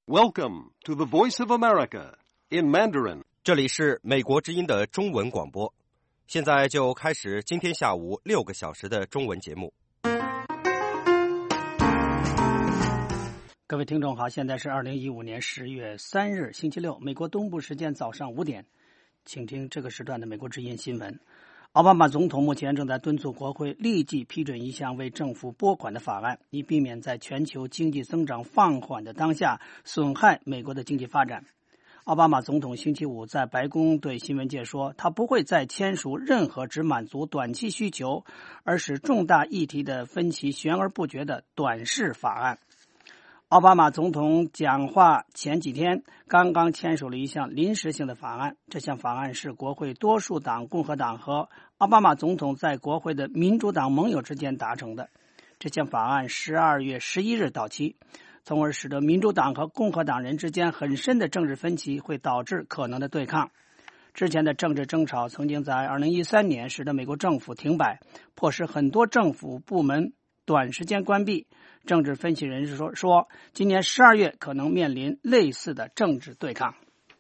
Welcome to the Voice of America in Mandarin. 这里是美国之音的中文广播，现在就开始今天下午6个小时的中文节目。 各位听众好，现在是2015年10月3日星期六，美国东部时间早上5点，请听这个时段的美国之音新闻。奥巴马总统目前正在敦促国会立即批准一项为政府拨款的法案，以避免在全球经济增长放缓的当下损害美国的经济发展。奥巴马总统星期五在白宫对新闻界说，他不会再签署任何只满足短期需求而使重大议题的分歧悬而不决的短视法案。奥巴马总统讲话前几天刚刚签署了一项临时性的法案，这项法案是国会多数党共和党和奥巴马总统在国会的民主党盟友之间达成的。这项法案12月11日到期，从而使得民主党和共和党人之间很深的政治分歧会导致可能的对抗。之前的政治争吵曾经在2013年使得美国政府停摆，迫使很多政府部门短时间关闭。政治分析人士说今年12月可能面临类似的政治对抗。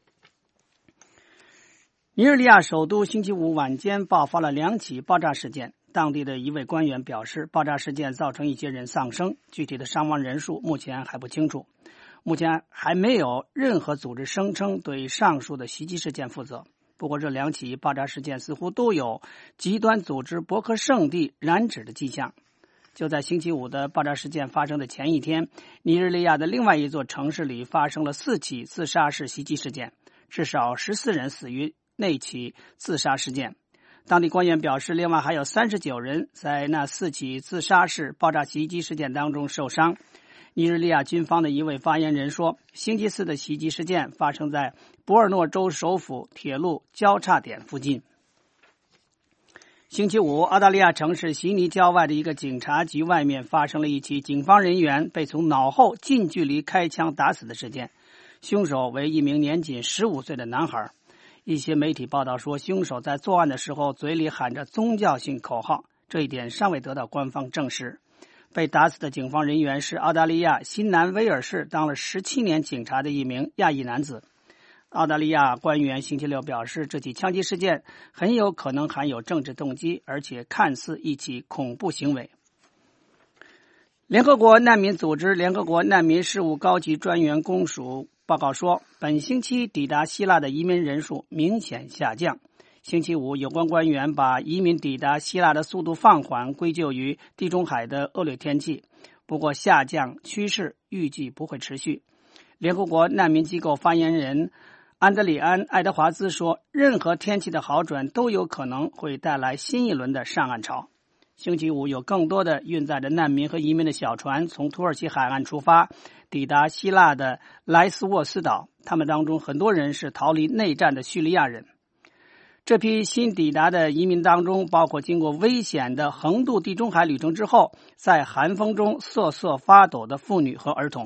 尼日利亚首都星期五晚间爆发了2起爆炸事件，当地的一位官员表示，爆炸事件造成一些人丧生，具体的伤亡人数目前还不清楚。目前还没有任何组织声称对上述的袭击事件负责。不过这2起爆炸事件似乎都有极端组织博克圣地染指的迹象。就在星期五的爆炸事件发生的前一天，尼日利亚的另外一座城市里发生了4起自杀式袭击事件，至少14人死于那起自杀事件。当地官员表示，另外还有39人在那4起自杀式爆炸袭击事件当中受伤。尼日利亚军方的一位发言人说，星期四的袭击事件发生在博尔诺州首府铁路交叉点附近。星期五，澳大利亚城市悉尼郊外的一个警察局外面发生了一起警方人员被从脑后近距离开枪打死的事件，凶手为一名年仅15岁的男孩。一些媒体报道说，凶手在作案的时候嘴里喊着宗教性口号，这一点尚未得到官方证实。被打死的警方人员是澳大利亚新南威尔士当了17年警察的一名亚裔男子。澳大利亚官员星期六表示，这起枪击事件很有可能含有政治动机，而且看似一起恐怖行为。联合国难民组织联合国难民事务高级专员公署报告说，本星期抵达希腊的移民人数明显下降。星期五，有关官员把移民抵达希腊的速度放缓归咎于地中海的恶劣天气，不过下降趋势预计不会持续。联合国难民机构发言人安德里安·爱德华兹说，任何天气的好转都有可能会带来新一轮的上岸潮。星期五，有更多的运载着难民和移民的小船从土耳其海岸出发，抵达希腊的莱斯沃斯岛，他们当中很多人是逃离内战的叙利亚人。这批新抵达的移民当中，包括经过危险的横渡地中海旅程之后，在寒风中瑟瑟发抖的妇女和儿童。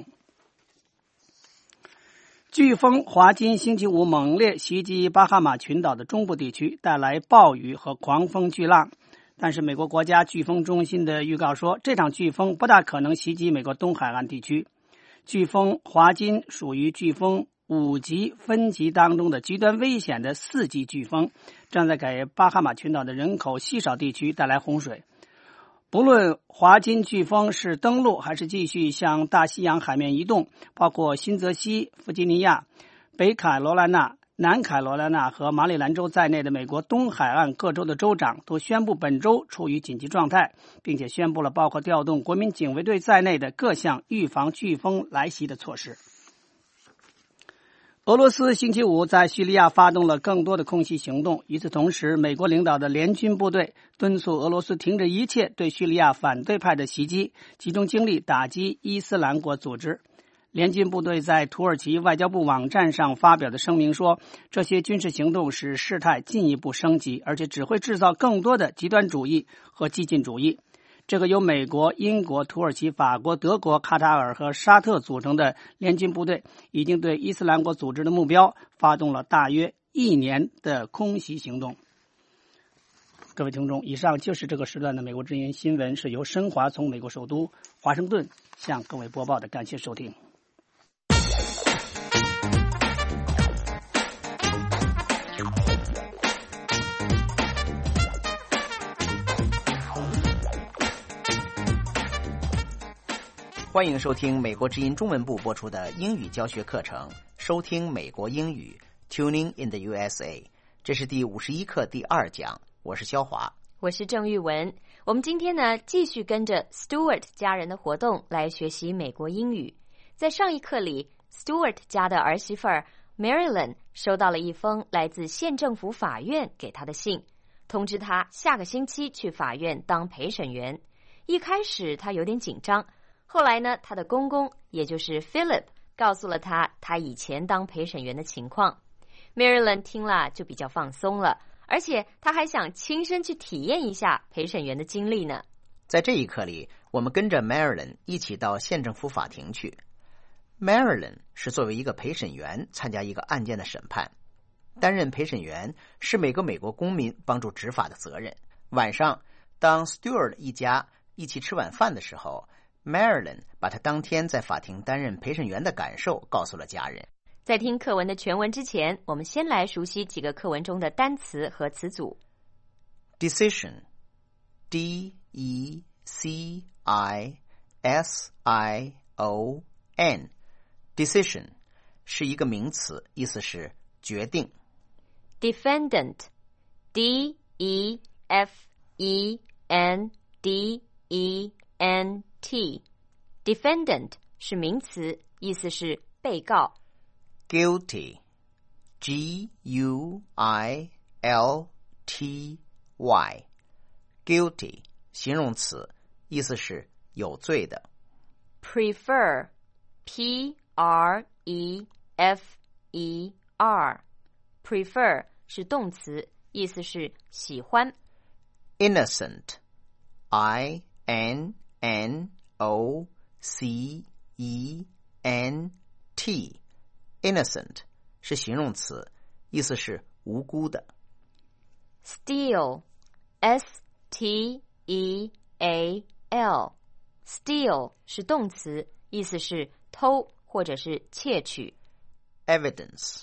飓风华金星期五猛烈袭击巴哈马群岛的中部地区，带来暴雨和狂风巨浪。但是美国国家飓风中心的预告说，这场飓风不大可能袭击美国东海岸地区。飓风华金属于飓风5级分级当中的极端危险的4级飓风，正在给巴哈马群岛的人口稀少地区带来洪水。不论华金飓风是登陆还是继续向大西洋海面移动，包括新泽西、弗吉尼亚、北卡罗来纳、南卡罗来纳和马里兰州在内的美国东海岸各州的州长都宣布本周处于紧急状态，并且宣布了包括调动国民警卫队在内的各项预防飓风来袭的措施。俄罗斯星期五在叙利亚发动了更多的空袭行动，与此同时，美国领导的联军部队敦促俄罗斯停止一切对叙利亚反对派的袭击，集中精力打击伊斯兰国组织。联军部队在土耳其外交部网站上发表的声明说，这些军事行动使事态进一步升级，而且只会制造更多的极端主义和激进主义。这个由美国、英国、土耳其、法国、德国、卡塔尔和沙特组成的联军部队已经对伊斯兰国组织的目标发动了大约1年的空袭行动。各位听众，以上就是这个时段的美国之音新闻，是由申华从美国首都华盛顿向各位播报的，感谢收听。 欢迎收听美国之音中文部播出的英语教学课程，收听美国英语 Tuning in the USA。 这是第51课第2讲，我是肖华， 我是郑玉文。我们今天呢继续跟着 Stewart 家人的活动来学习美国英语。在上一课里， Stewart 家的儿媳妇 Marilyn 收到了一封来自县政府法院给她的信，通知她下个星期去法院当陪审员。一开始她有点紧张，后来呢，她的公公也就是 Philip 告诉了她他以前当陪审员的情况。Marilyn 听了就比较放松了，而且她还想亲身去体验一下陪审员的经历呢。 在这一课里，我们跟着 Marilyn 一起到县政府法庭去。Marilyn 是作为一个陪审员参加一个案件的审判。担任陪审员是每个美国公民帮助执法的责任。晚上，当 Stewart 一家一起吃晚饭的时候， Marilyn 把她当天在法庭担任陪审员的感受告诉了家人。 在听课文的全文之前，我们先来熟悉几个课文中的单词和词组。 Decision D-E-C-I-S-I-O-N Decision 是一个名词，意思是决定。 Defendant D-E-F-E-N-D-E-N-T Defendant 是名词，意思是被告。 Guilty G-U-I-L-T-Y Guilty 形容词，意思是有罪的。 Prefer P-R-E-F-E-R Prefer 是动词，意思是喜欢。 Innocent I-N-N-O-C-E-N-T Innocent 是形容词，意思是无辜的。 Steal S-T-E-A-L Steal 是动詞，意思是偷或者是窃取。 Evidence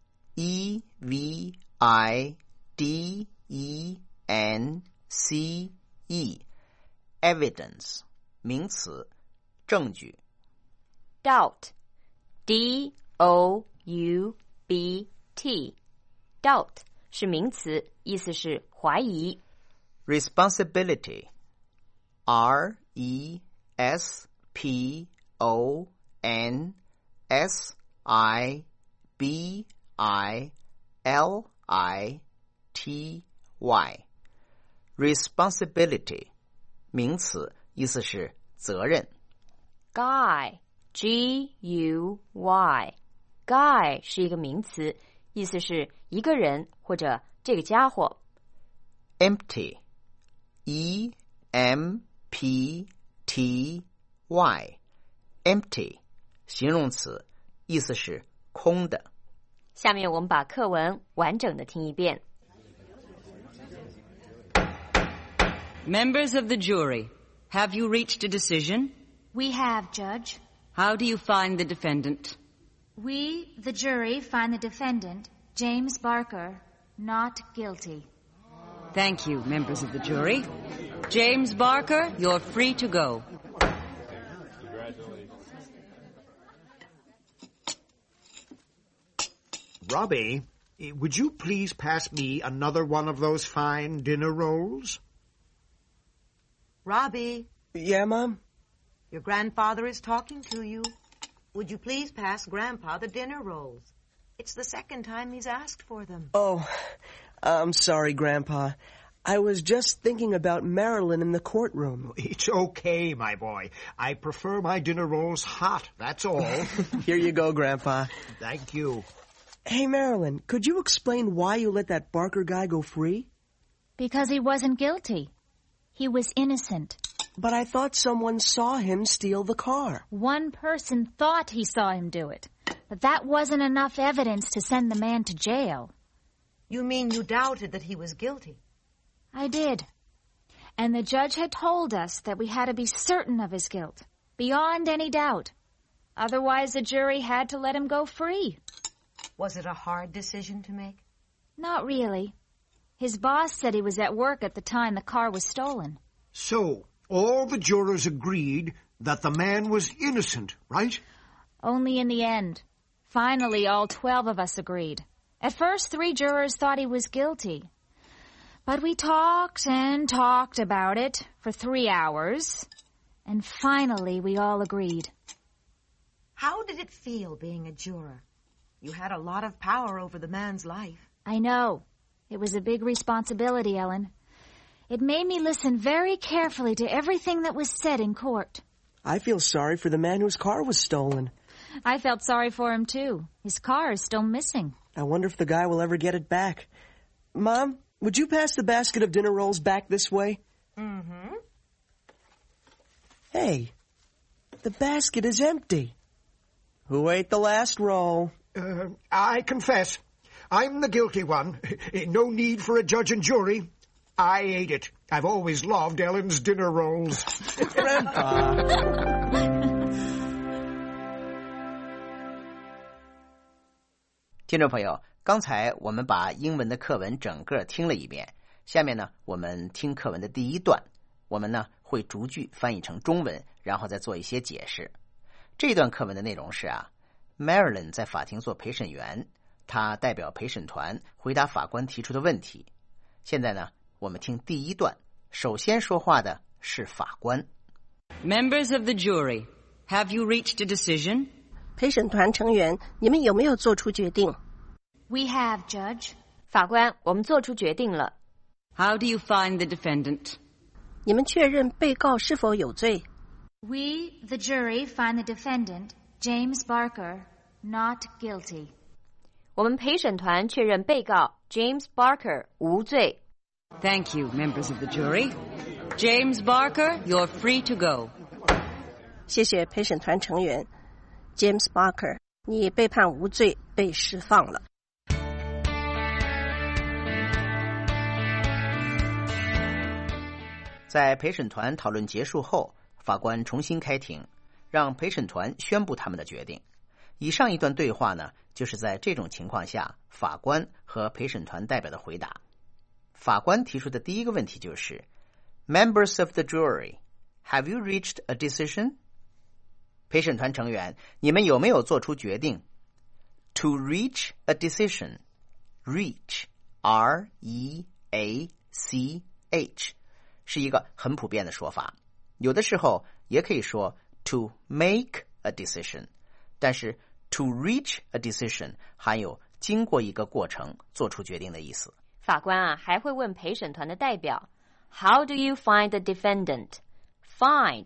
E-V-I-D-E-N-C-E Evidence 名词，证据。 Doubt D-O-U-B-T Doubt 是名词，意思是怀疑。 Responsibility R-E-S-P-O-N-S-I-B-I-L-I-T-Y Responsibility 名词，意思是责任。 Guy G-U-Y Guy 是一个名词，意思是一个人或者这个家伙。 Empty E-M-P-T-Y Empty 形容词，意思是空的。 下面我们把课文完整的听一遍。 Members of the jury, have you reached a decision? We have, Judge. How do you find the defendant? We, the jury, find the defendant, James Barker, not guilty. Thank you, members of the jury. James Barker, you're free to go. Robbie, would you please pass me another one of those fine dinner rolls? Robbie. Yeah, Mom? Your grandfather is talking to you. Would you please pass Grandpa the dinner rolls? It's the second time he's asked for them. Oh, I'm sorry, Grandpa. I was just thinking about Marilyn in the courtroom. It's okay, my boy. I prefer my dinner rolls hot, that's all. Here you go, Grandpa. Thank you. Hey, Marilyn, could you explain why you let that Barker guy go free? Because he wasn't guilty. He was innocent. But I thought someone saw him steal the car. One person thought he saw him do it. But that wasn't enough evidence to send the man to jail. You mean you doubted that he was guilty? I did. And the judge had told us that we had to be certain of his guilt, beyond any doubt. Otherwise, the jury had to let him go free. Was it a hard decision to make? Not really. His boss said he was at work at the time the car was stolen. So, all the jurors agreed that the man was innocent, right? Only in the end. Finally, all 12 of us agreed. At first, 3 jurors thought he was guilty. But we talked and talked about it for 3 hours, and finally we all agreed. How did it feel being a juror? You had a lot of power over the man's life. I know. It was a big responsibility, Ellen. It made me listen very carefully to everything that was said in court. I feel sorry for the man whose car was stolen. I felt sorry for him, too. His car is still missing. I wonder if the guy will ever get it back. Mom, would you pass the basket of dinner rolls back this way? Mm-hmm. Hey, the basket is empty. Who ate the last roll? I confess. I'm the guilty one. No need for a judge and jury. I ate it. I've always loved Ellen's dinner rolls. Grandpa. 听众朋友，刚才我们把英文的课文整个听了一遍，下面呢，我们听课文的第一段，我们呢会逐句翻译成中文，然后再做一些解释。这段课文的内容是Marilyn 在法庭做陪审员，他代表陪审团回答法官提出的问题。现在呢，我们听第一段，首先说话的是法官。 Members of the jury, have you reached a decision? 陪审团成员，你们有没有做出决定？ We have, Judge. 法官，我们做出决定了。 How do you find the defendant? 你们确认被告是否有罪？ We, the jury, find the defendant, James Barker, not guilty. 我们陪审团确认被告 James Barker 无罪。 Thank you, members of the jury. James Barker, you're free to go. 谢谢陪审团成员 James Barker， 你被判无罪，被释放了。 在陪审团讨论结束后，法官重新开庭，让陪审团宣布他们的决定。以上一段对话呢，就是在这种情况下，法官和陪审团代表的回答。法官提出的第一个问题就是 Members of the jury, have you reached a decision? 陪审团成员，你们有没有做出决定？ To reach a decision, reach, R-E-A-C-H 是一个很普遍的说法，有的时候也可以说 to make a decision， 但是 to reach a decision 含有经过一个过程做出决定的意思。 法官还会问陪审团的代表 How do you find the defendant? Find,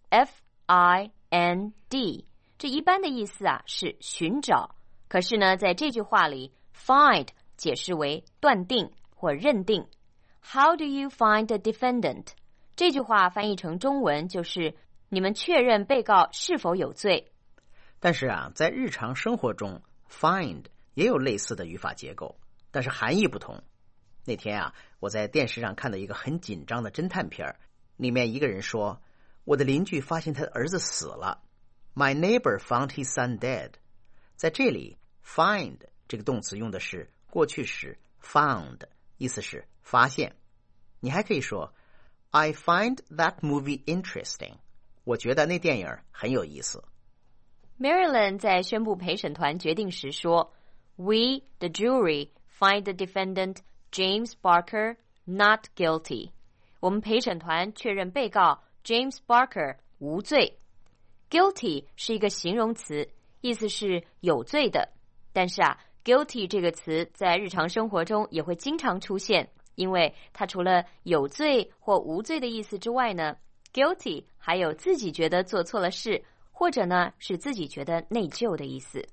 F-I-N-D 这一般的意思是寻找，可是呢在这句话里 find 解释为断定或认定。How do you find the defendant? 这句话翻译成中文就是你们确认被告是否有罪。 但是在日常生活中 find 也有类似的语法结构，但是含义不同。那天我在电视上看到一个很紧张的侦探片，里面一个人说，我的邻居发现他的儿子死了。My neighbor found his son dead. 在这里 find 这个动词用的是过去时 found， 意思是发现。你还可以说 I find that movie interesting. 我觉得那电影很有意思。 Marilyn 在宣布陪审团决定时说 We, the jury, find the defendant James Barker not guilty. 我们陪审团确认被告 James Barker 无罪。Guilty 是一个形容词，意思是有罪的。但是guilty 这个词在日常生活中也会经常出现，因为它除了有罪或无罪的意思之外呢 guilty 还有自己觉得做错了事，或者呢是自己觉得内疚的意思。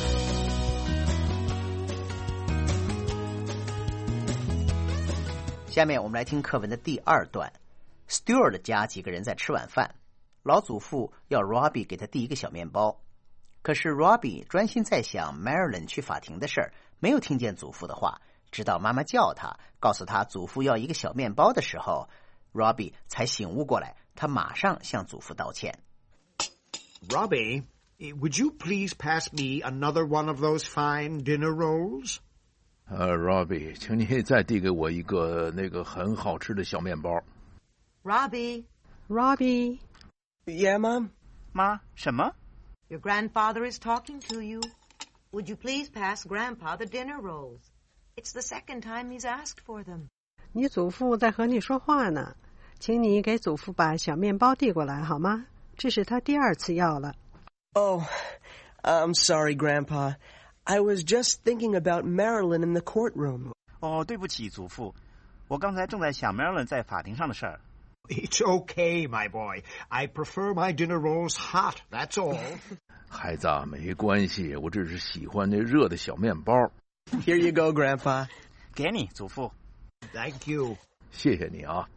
下面我们来听课文的第二段。Stewart 家几个人在吃晚饭，老祖父要 Robbie 给他递一个小面包，可是 Robbie 专心在想 Marilyn 去法庭的事儿，没有听见祖父的话，直到妈妈叫他，告诉他祖父要一个小面包的时候， Robbie 才醒悟过来，他马上向祖父道歉。 Robbie, would you please pass me another one of those fine dinner rolls? Robbie, 请你再递给我一个那个很好吃的小面包。 Robbie. Robbie. Yeah, Mom? 妈，什么？ Your grandfather is talking to you. Would you please pass Grandpa the dinner rolls? It's the second time he's asked for them. 你祖父在和你说话呢，请你给祖父把小面包递过来好吗？这是他第2次要了。 Oh, I'm sorry, Grandpa. I was just thinking about Marilyn in the courtroom. 哦，对不起，祖父，我刚才正在想 Marilyn 在法庭上的事儿。 It's okay, my boy. I prefer my dinner rolls hot, that's all. 孩子啊，没关系，我只是喜欢那热的小面包。 Here you go, Grandpa. 给你，祖父。 Thank you. 谢谢你啊。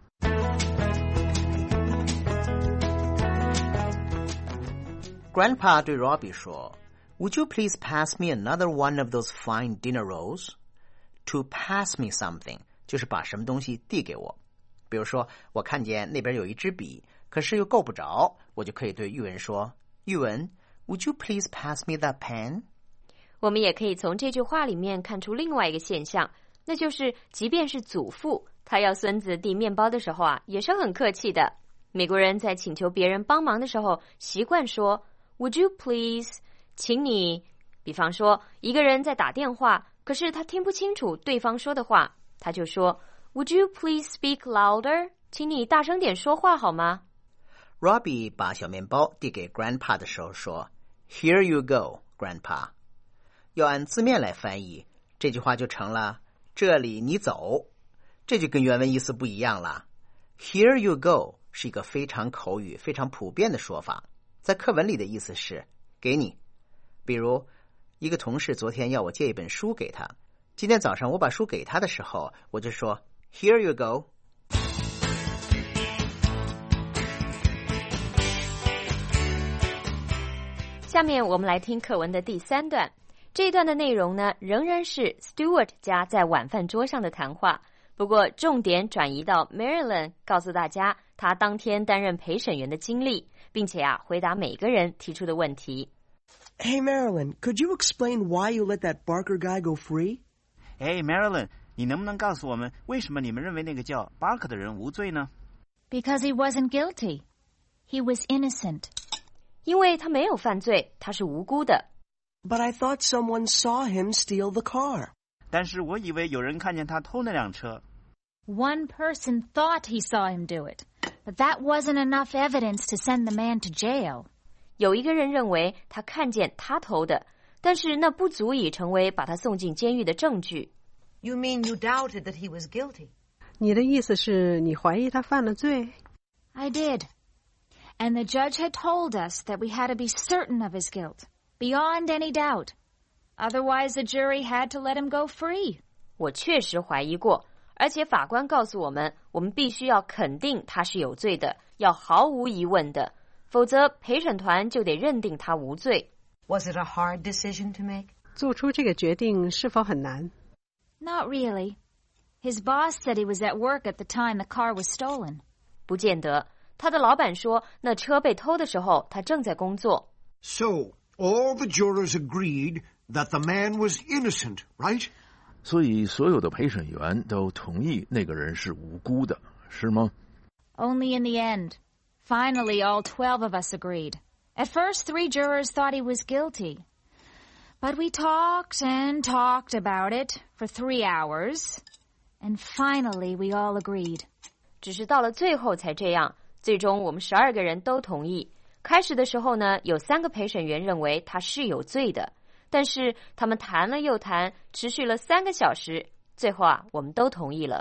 Grandpa 对 Robbie 说 Would you please pass me another one of those fine dinner rolls? To pass me something 就是把什么东西递给我。比如说，我看见那边有一支笔，可是又够不着，我就可以对玉文说 玉文 Would you please pass me that pen? 我们也可以从这句话里面看出另外一个现象，那就是即便是祖父，他要孙子递面包的时候啊，也是很客气的。美国人在请求别人帮忙的时候，习惯说 Would you please? 请你。比方说，一个人在打电话，可是他听不清楚对方说的话，他就说 Would you please speak louder? 请你大声点说话好吗？ Robbie 把小面包递给 Grandpa 的时候说 Here you go, Grandpa. 要按字面来翻译，这句话就成了这里你走，这就跟原文意思不一样了。Here you go 是一个非常口语、非常普遍的说法，在课文里的意思是给你。比如，一个同事昨天要我借一本书给他，今天早上我把书给他的时候，我就说 Here you go. 下面我们来听课文的第3段。这一段的内容呢，仍然是 Stewart 家在晚饭桌上的谈话，不过重点转移到 Marilyn 告诉大家她当天担任陪审员的经历，并且回答每个人提出的问题。 Hey, Marilyn, could you explain why you let that Barker guy go free? Hey, Marilyn, 你能不能告诉我们，为什么你们认为那个叫 Barker 的人无罪呢？ Because he wasn't guilty. He was innocent. 因为他没有犯罪，他是无辜的。 But I thought someone saw him steal the car. 但是我以为有人看见他偷那辆车。 One person thought he saw him do it, but that wasn't enough evidence to send the man to jail. 有一个人认为他看见他偷的，但是那不足以成为把他送进监狱的证据。 You mean you doubted that he was guilty? 你的意思是你怀疑他犯了罪？ I did. And the judge had told us that we had to be certain of his guilt, beyond any doubt. Otherwise, the jury had to let him go free. 我确实怀疑过，而且法官告诉我们，我们必须要肯定他是有罪的，要毫无疑问的，否则陪审团就得认定他无罪。 Was it a hard decision to make? 做出这个决定是否很难？ Not really. His boss said he was at work at the time the car was stolen. 不见得，他的老板说，那车被偷的时候，他正在工作。 So, all the jurors agreed that the man was innocent, right? 所以所有的陪审员都同意那个人是无辜的，是吗？ Only in the end. Finally, all 12 of us agreed. At first, 3 jurors thought he was guilty. But we talked and talked about it for 3 hours. And finally, we all agreed. 只是到了最后才这样，最终我们12个人都同意。开始的时候呢，有3个陪审员认为他是有罪的，但是他们谈了又谈，持续了3个小时，最后我们都同意了。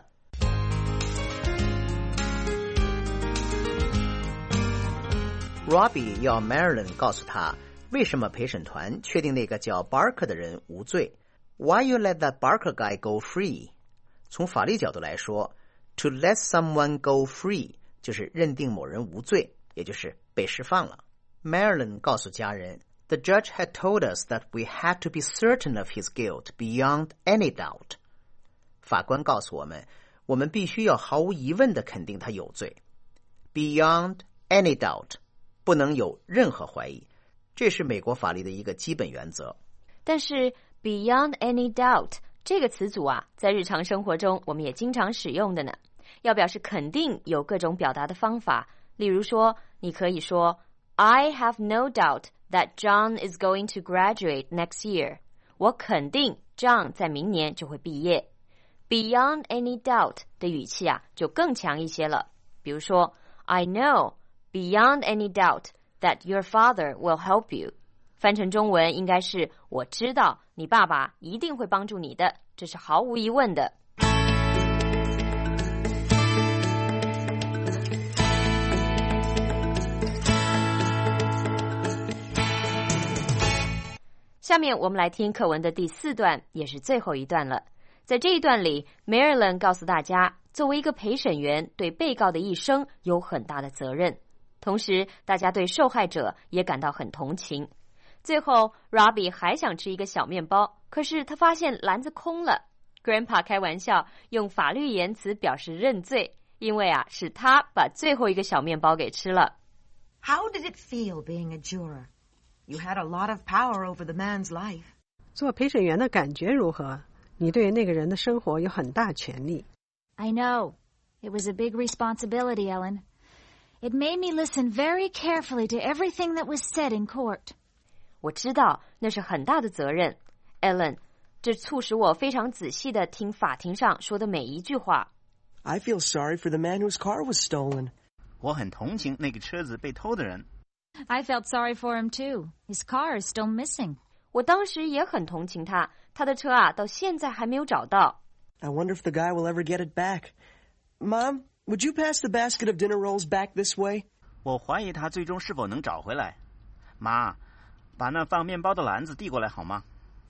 Robbie 要 Marilyn 告诉他为什么陪审团确定那个叫 Barker 的人无罪。Why you let that Barker guy go free? 从法律角度来说 to let someone go free 就是认定某人无罪，也就是被释放了。Marilyn 告诉家人 The judge had told us that we had to be certain of his guilt beyond any doubt. 法官告诉我们，我们必须要毫无疑问地肯定他有罪。Beyond any doubt不能有任何怀疑，这是美国法律的一个基本原则。 但是 beyond any doubt 这个词组在日常生活中我们也经常使用的呢。要表示肯定有各种表达的方法，例如说你可以说 I have no doubt that John is going to graduate next year. 我肯定 John 在明年就会毕业。Beyond any doubt 的语气啊就更强一些了。比如说 I know beyond any doubt that your father will help you. 翻成中文应该是我知道你爸爸一定会帮助你的，这是毫无疑问的。下面我们来听课文的第4段，也是最后一段了。在这一段里 Marilyn 告诉大家，作为一个陪审员，对被告的一生有很大的责任。同时大家对受害者也感到很同情。最后 Robbie 还想吃一个小面包，可是他发现篮子空了。 Grandpa 开玩笑用法律言辞表示认罪，因为啊是他把最后一个小面包给吃了。 How did it feel being a juror? You had a lot of power over the man's life. 做陪审员的感觉如何？你对那个人的生活有很大权利。 I know. It was a big responsibility, Ellen. It made me listen very carefully to everything that was said in court. 我知道那是很大的责任 Ellen， 这促使我非常仔细地听法庭上说的每一句话。 I feel sorry for the man whose car was stolen. 我很同情那个车子被偷的人。 I felt sorry for him too. His car is still missing. 我当时也很同情他，他的车啊到现在还没有找到。 I wonder if the guy will ever get it back. Mom, would you pass the basket of dinner rolls back this way? 我怀疑他最终是否能找回来。妈，把那放面包的篮子递过来好吗？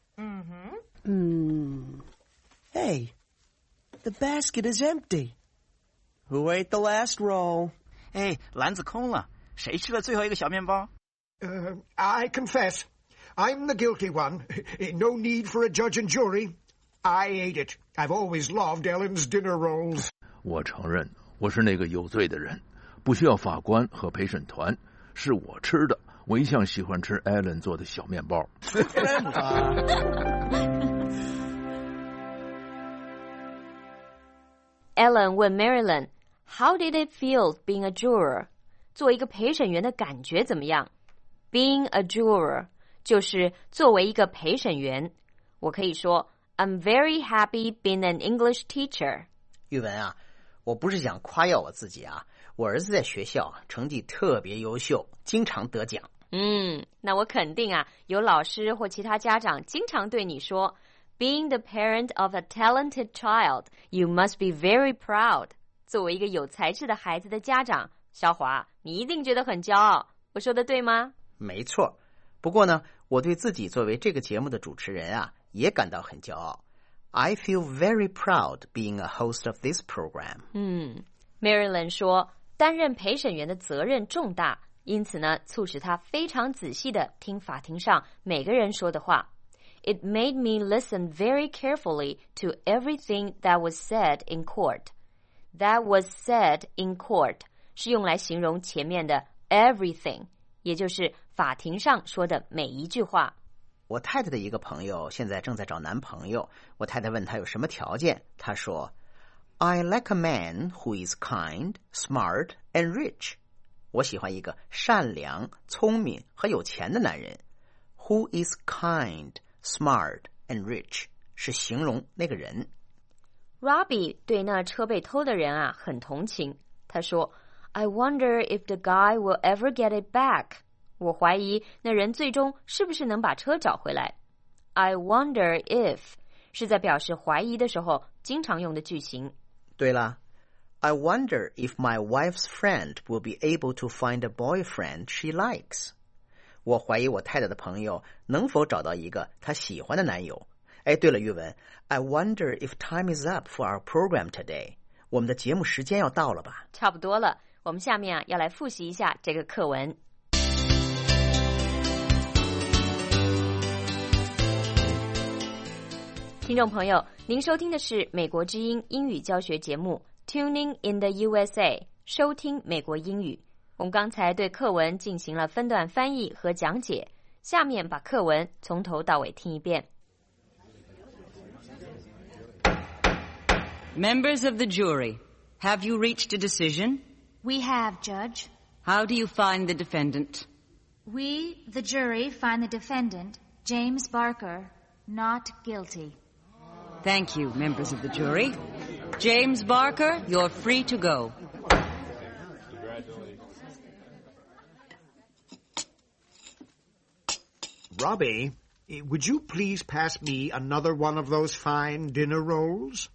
Hey, the basket is empty. Who ate the last roll? 哎，篮子空了，谁吃了最后一个小面包？ I confess, I'm the guilty one. No need for a judge and jury. I ate it. I've always loved Ellen's dinner rolls. 我承认我是那个有罪的人，不需要法官和陪审团，是我吃的。我一向喜欢吃 Ellen 做的小面包。 Ellen 问 Marilyn, How did it feel being a juror? 做一个陪审员的感觉怎么样？ Being a juror 就是作为一个陪审员。我可以说 I'm very happy being an English teacher. 玉文啊，我不是想夸耀我自己啊，我儿子在学校成绩特别优秀，经常得奖。 那我肯定啊，有老师或其他家长经常对你说 Being the parent of a talented child, you must be very proud. 作为一个有才智的孩子的家长，小华，你一定觉得很骄傲。我说的对吗？ 没错。不过呢，我对自己作为这个节目的主持人啊，也感到很骄傲。I feel very proud being a host of this program. Marilyn 说，担任陪审员的责任重大，因此呢，促使他非常仔细地听法庭上每个人说的话。It made me listen very carefully to everything that was said in court. That was said in court 是用来形容前面的 everything， 也就是法庭上说的每一句话。 我太太的一个朋友现在正在找男朋友，我太太问他有什么条件，他说 I like a man who is kind, smart and rich. 我喜欢一个善良、聪明和有钱的男人。Who is kind, smart and rich 是形容那个人。 Robbie 对那车被偷的人啊很同情，他说 I wonder if the guy will ever get it back. 我怀疑那人最终是不是能把车找回来。I wonder if 是在表示怀疑的时候经常用的句型。 对了， I wonder if my wife's friend will be able to find a boyfriend she likes. 我怀疑我太太的朋友能否找到一个她喜欢的男友。哎，对了，玉文 I wonder if time is up for our program today. 我们的节目时间要到了吧？ 差不多了，我们下面要来复习一下这个课文。听众朋友，您收听的是美国之音英语教学节目 Tuning in the USA， 收听美国英语。我们刚才对课文进行了分段翻译和讲解，下面把课文从头到尾听一遍。 Members of the jury, have you reached a decision? We have, Judge. How do you find the defendant? We, the jury, find the defendant, James Barker, not guilty. Thank you, members of the jury. James Barker, you're free to go. Robbie, would you please pass me another one of those fine dinner rolls?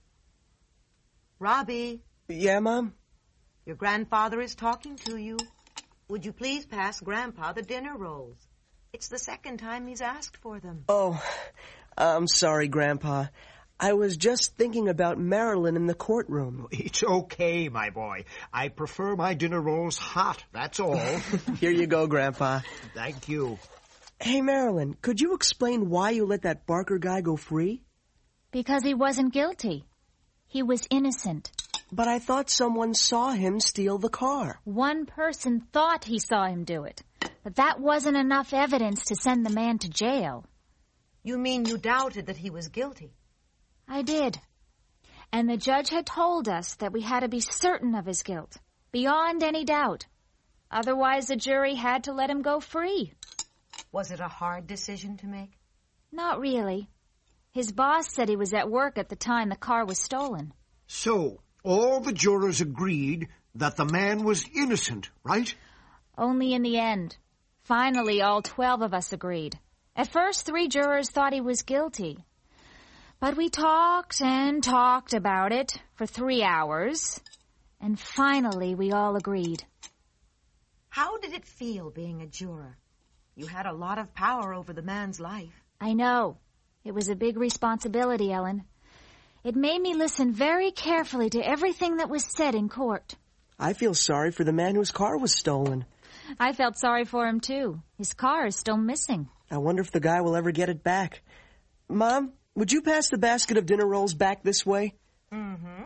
Robbie. Yeah, Mom? Your grandfather is talking to you. Would you please pass Grandpa the dinner rolls? It's the second time he's asked for them. Oh, I'm sorry, Grandpa. I was just thinking about Marilyn in the courtroom. It's okay, my boy. I prefer my dinner rolls hot, that's all. Here you go, Grandpa. Thank you. Hey, Marilyn, could you explain why you let that Barker guy go free? Because he wasn't guilty. He was innocent. But I thought someone saw him steal the car. One person thought he saw him do it. But that wasn't enough evidence to send the man to jail. You mean you doubted that he was guilty? I did. And the judge had told us that we had to be certain of his guilt, beyond any doubt. Otherwise, the jury had to let him go free. Was it a hard decision to make? Not really. His boss said he was at work at the time the car was stolen. So, all the jurors agreed that the man was innocent, right? Only in the end. Finally, all 12 of us agreed. At first, 3 jurors thought he was guilty. But we talked and talked about it for 3 hours, and finally we all agreed. How did it feel being a juror? You had a lot of power over the man's life. I know. It was a big responsibility, Ellen. It made me listen very carefully to everything that was said in court. I feel sorry for the man whose car was stolen. I felt sorry for him, too. His car is still missing. I wonder if the guy will ever get it back. Mom, would you pass the basket of dinner rolls back this way? Mm-hmm.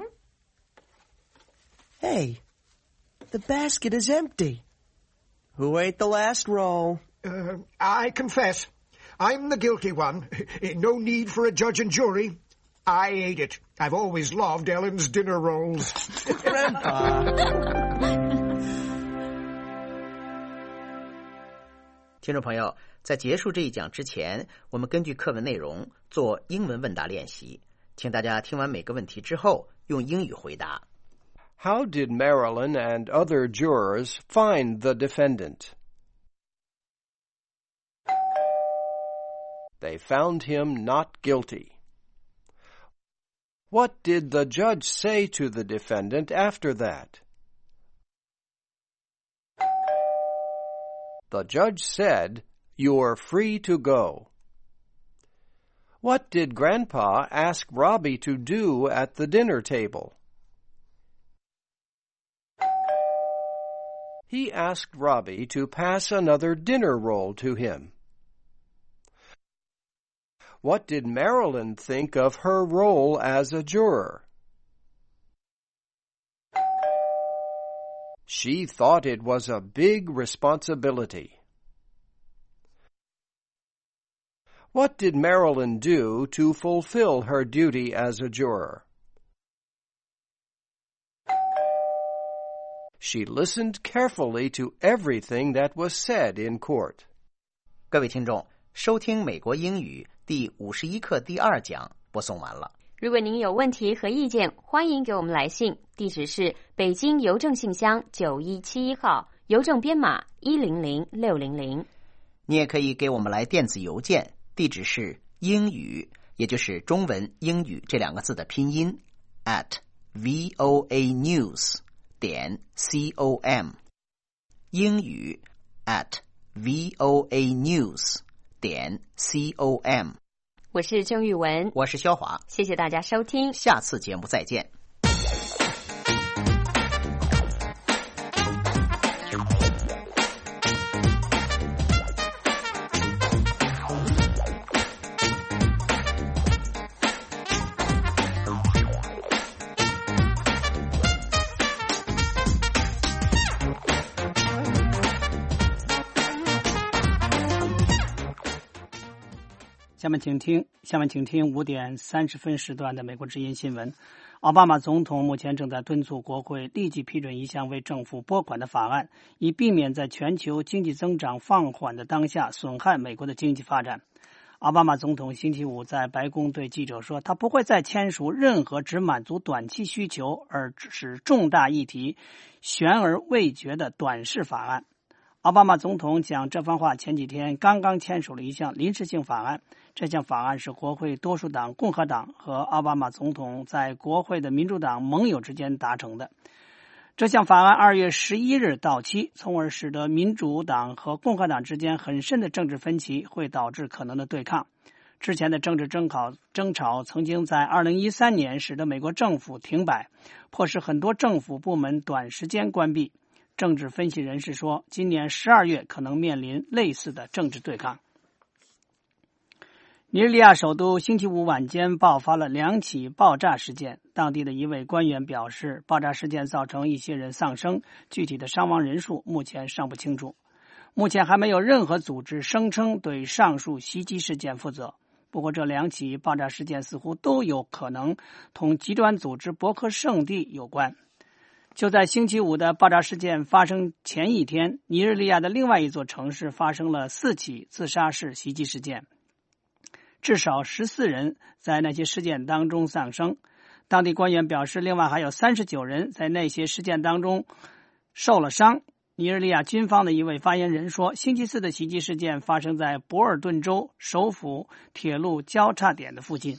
Hey, the basket is empty. Who ate the last roll? I confess. I'm the guilty one. No need for a judge and jury. I ate it. I've always loved Ellen's dinner rolls. Grandpa. 听众朋友，在结束这一讲之前，我们根据课文内容做英文问答练习，请大家听完每个问题之后用英语回答。 How did Marilyn and other jurors find the defendant? They found him not guilty. What did the judge say to the defendant after that? The judge said, "You're free to go." What did Grandpa ask Robbie to do at the dinner table? He asked Robbie to pass another dinner roll to him. What did Marilyn think of her role as a juror? She thought it was a big responsibility. What did Marilyn do to fulfill her duty as a juror? She listened carefully to everything that was said in court. 各位听众，收听美国英语第51课第2讲播送完了。 如果您有问题和意见，欢迎给我们来信，地址是北京邮政信箱9171号，邮政编码100600。 你也可以给我们来电子邮件，地址是英语，也就是中文英语这2个字的拼音 @voanews.com， 英语 @voanews.com。 我是郑玉文， 我是肖华， 谢谢大家收听， 下次节目再见。 下面请听5点30分时段的美国之音新闻。奥巴马总统目前正在敦促国会立即批准一项为政府拨款的法案，以避免在全球经济增长放缓的当下损害美国的经济发展。奥巴马总统星期五在白宫对记者说，他不会再签署任何只满足短期需求而使重大议题悬而未决的短视法案。奥巴马总统讲这番话前几天刚刚签署了一项临时性法案，这项法案是国会多数党共和党和奥巴马总统在国会的民主党盟友之间达成的。这项法案2月11日到期，从而使得民主党和共和党之间很深的政治分歧会导致可能的对抗。之前的政治争吵曾经在2013年使得美国政府停摆，迫使很多政府部门短时间关闭。政治分析人士说，今年12月可能面临类似的政治对抗。尼日利亚首都星期五晚间爆发了2起爆炸事件，当地的一位官员表示，爆炸事件造成一些人丧生，具体的伤亡人数目前尚不清楚。目前还没有任何组织声称对上述袭击事件负责。不过这2起爆炸事件似乎都有可能同极端组织伯克圣地有关。就在星期五的爆炸事件发生前一天，尼日利亚的另外一座城市发生了4起自杀式袭击事件，至少14人在那些事件当中丧生。当地官员表示，另外还有39人在那些事件当中受了伤。尼日利亚军方的一位发言人说，星期四的袭击事件发生在博尔顿州首府铁路交叉点的附近。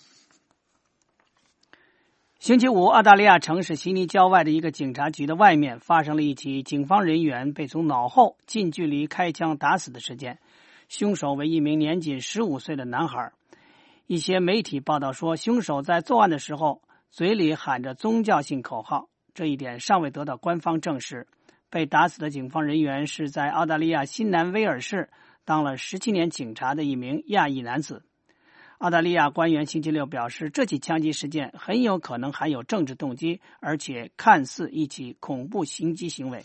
星期五，澳大利亚城市悉尼郊外的一个警察局的外面发生了一起警方人员被从脑后近距离开枪打死的事件，凶手为一名年仅15岁的男孩。一些媒体报道说，凶手在作案的时候嘴里喊着宗教性口号，这一点尚未得到官方证实。被打死的警方人员是在澳大利亚新南威尔士当了17年警察的一名亚裔男子。澳大利亚官员星期六表示，这起枪击事件很有可能含有政治动机，而且看似一起恐怖袭击行为。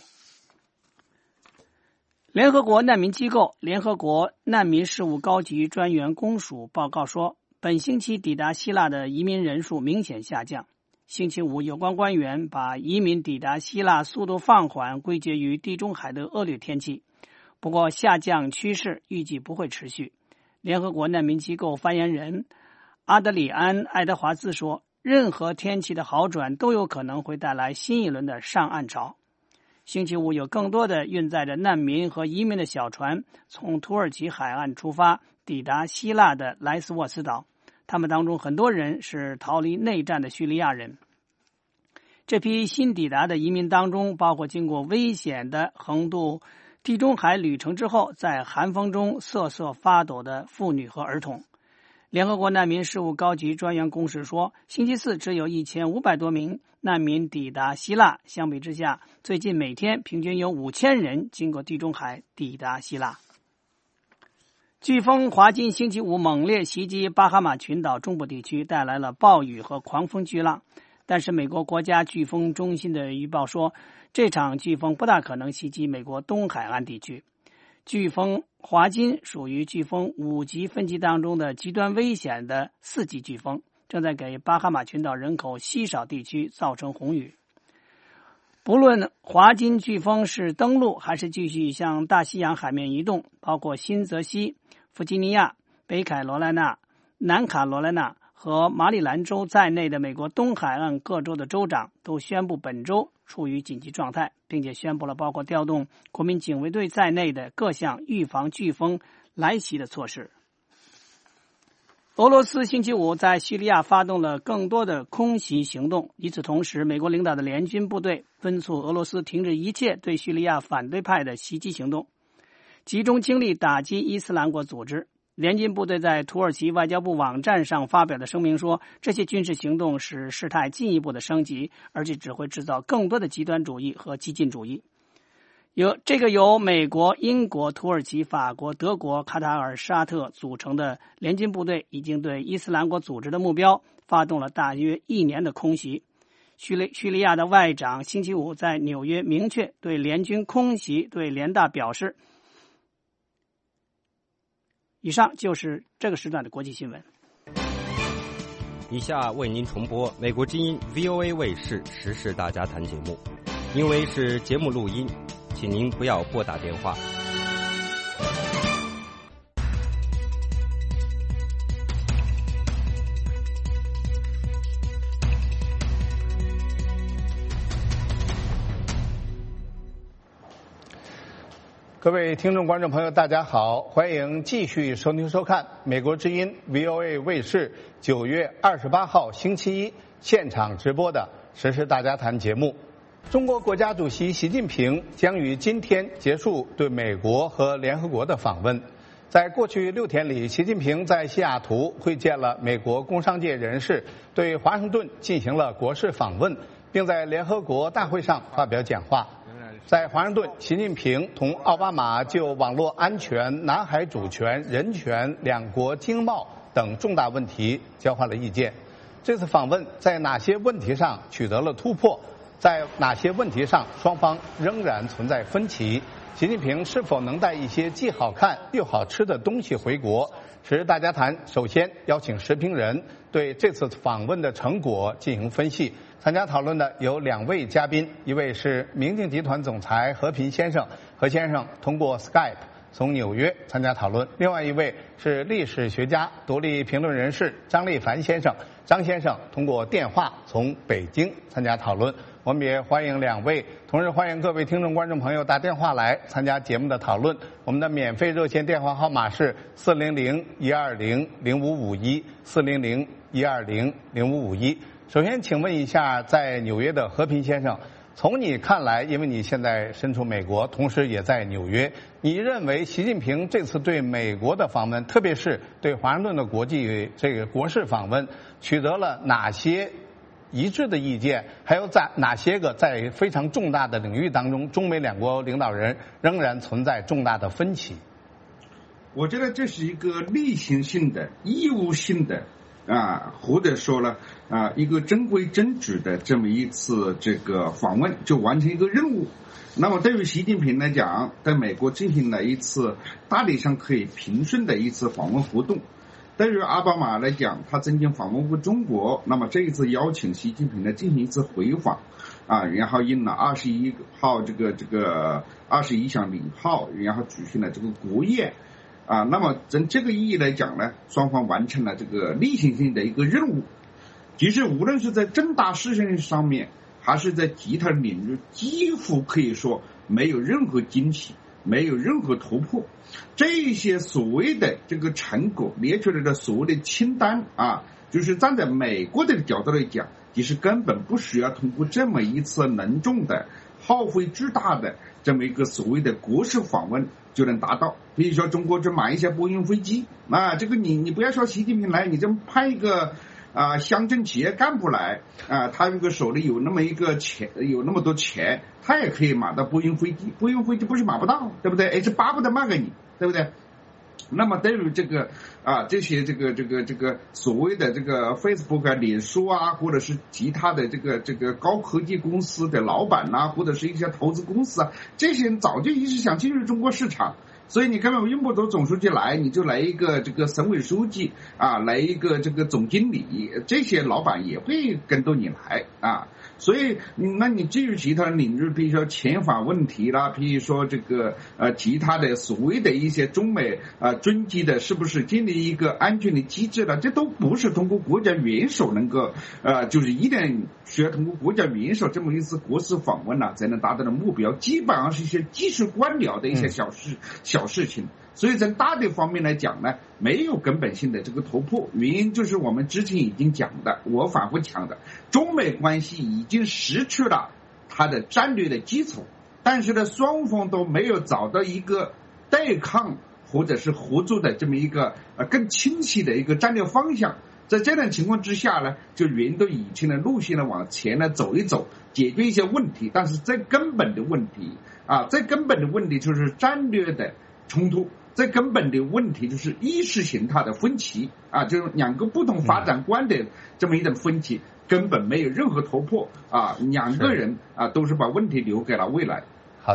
联合国难民机构联合国难民事务高级专员公署报告说，本星期抵达希腊的移民人数明显下降。星期五，有关官员把移民抵达希腊速度放缓归结于地中海的恶劣天气，不过下降趋势预计不会持续。联合国难民机构发言人阿德里安·爱德华兹说，任何天气的好转都有可能会带来新一轮的上岸潮。星期五，有更多的运载着难民和移民的小船从土耳其海岸出发，抵达希腊的莱斯沃斯岛。他们当中很多人是逃离内战的叙利亚人。这批新抵达的移民当中，包括经过危险的横渡地中海旅程之后在寒风中瑟瑟发抖的妇女和儿童。联合国难民事务高级专员公署说，星期四只有1500多名难民抵达希腊，相比之下，最近每天平均有5000人经过地中海抵达希腊。飓风华金星期五猛烈袭击巴哈马群岛中部地区，带来了暴雨和狂风巨浪，但是美国国家飓风中心的预报说，这场飓风不大可能袭击美国东海岸地区。飓风华金属于飓风5级分级当中的极端危险的4级飓风，正在给巴哈马群岛人口稀少地区造成红雨。不论华金飓风是登陆还是继续向大西洋海面移动，包括新泽西、弗吉尼亚、北卡罗来纳、南卡罗来纳和马里兰州在内的美国东海岸各州的州长都宣布本周处于紧急状态，并且宣布了包括调动国民警卫队在内的各项预防飓风来袭的措施。俄罗斯星期五在叙利亚发动了更多的空袭行动，与此同时，美国领导的联军部队敦促俄罗斯停止一切对叙利亚反对派的袭击行动，集中精力打击伊斯兰国组织。联军部队在土耳其外交部网站上发表的声明说，这些军事行动使事态进一步的升级，而且只会制造更多的极端主义和激进主义。由美国、英国、土耳其、法国、德国、卡塔尔、沙特组成的联军部队已经对伊斯兰国组织的目标发动了大约1年的空袭。叙利亚的外长星期五在纽约明确对联军空袭对联大表示， 以上就是这个时段的国际新闻。 以下为您重播美国之音 VOA 卫视时事大家谈节目，因为是节目录音，请您不要拨打电话。 各位听众观众朋友大家好，欢迎继续收听收看美国之音 VOA 卫视9月28号星期一现场直播的时事大家谈节目。中国国家主席习近平将于今天结束对美国和联合国的访问。在过去6天里，习近平在西雅图会见了美国工商界人士，对华盛顿进行了国事访问，并在联合国大会上发表讲话。在华盛顿，习近平同奥巴马就网络安全、南海主权、人权、两国经贸等重大问题交换了意见。这次访问在哪些问题上取得了突破？在哪些问题上双方仍然存在分歧？习近平是否能带一些既好看又好吃的东西回国？时事大家谈首先邀请时评人对这次访问的成果进行分析。参加讨论的有2位嘉宾，一位是明镜集团总裁何平先生，何先生通过 Skype 从纽约参加讨论；另外一位是历史学家、独立评论人士张立凡先生，张先生通过电话从北京参加讨论。我们也欢迎2位，同时欢迎各位听众观众朋友打电话来参加节目的讨论。我们的免费热线电话号码是400-120-0551 400-120-0551。首先请问一下，在纽约的和平先生，从你看来，因为你现在身处美国，同时也在纽约，你认为习近平这次对美国的访问，特别是对华盛顿的国事访问，取得了哪些一致的意见？还有在哪些个在非常重大的领域当中，中美两国领导人仍然存在重大的分歧？ 我觉得这是一个例行性的、义务性的或者说呢一个正规正旨的这么一次这个访问，就完成一个任务。那么对于习近平来讲，在美国进行了一次大体上可以平顺的一次访问活动。对于奥巴马来讲，他曾经访问过中国，那么这一次邀请习近平呢进行一次回访然后印了21号这个21响礼炮，然后举行了这个国宴那么从这个意义来讲呢，双方完成了这个例行性的一个任务。其实无论是在重大事情上面，还是在其他领域，几乎可以说没有任何惊喜，没有任何突破。这些所谓的这个成果列出来的所谓的清单就是站在美国的角度来讲，其实根本不需要通过这么一次隆重的、耗费巨大的这么一个所谓的国事访问就能达到。比如说中国就买一些波音飞机这个你不要说习近平来，你就派一个乡镇企业干部来他如果手里有那么多钱，他也可以买到波音飞机。波音飞机不是买不到，对不对？而且巴不得卖给你，对不对？那么对于这个这些这个所谓的这个 Facebook 脸书或者是其他的这个高科技公司的老板或者是一些投资公司这些人早就一直想进入中国市场。所以你根本用不着总书记来，你就来一个这个省委书记来一个这个总经理，这些老板也会跟着你来所以那你至于其他领域，比如说遣返问题啦，比如说这个其他的所谓的一些中美军机的是不是建立一个安全的机制了，这都不是通过国家元首能够就是一定需要通过国家元首这么一次国事访问才能达到的目标，基本上是一些技术官僚的一些小事情。所以在大的方面来讲呢，没有根本性的这个突破。原因就是我们之前已经讲的，我反复讲的，中美关系已经失去了它的战略的基础，但是呢，双方都没有找到一个对抗或者是合作的这么一个更清晰的一个战略方向。在这种情况之下呢，就沿着以前的路线呢往前呢走一走，解决一些问题。但是最根本的问题就是战略的冲突，最根本的问题就是意识形态的分歧就是两个不同发展观的这么一种分歧，根本没有任何突破两个人都是把问题留给了未来。 好的，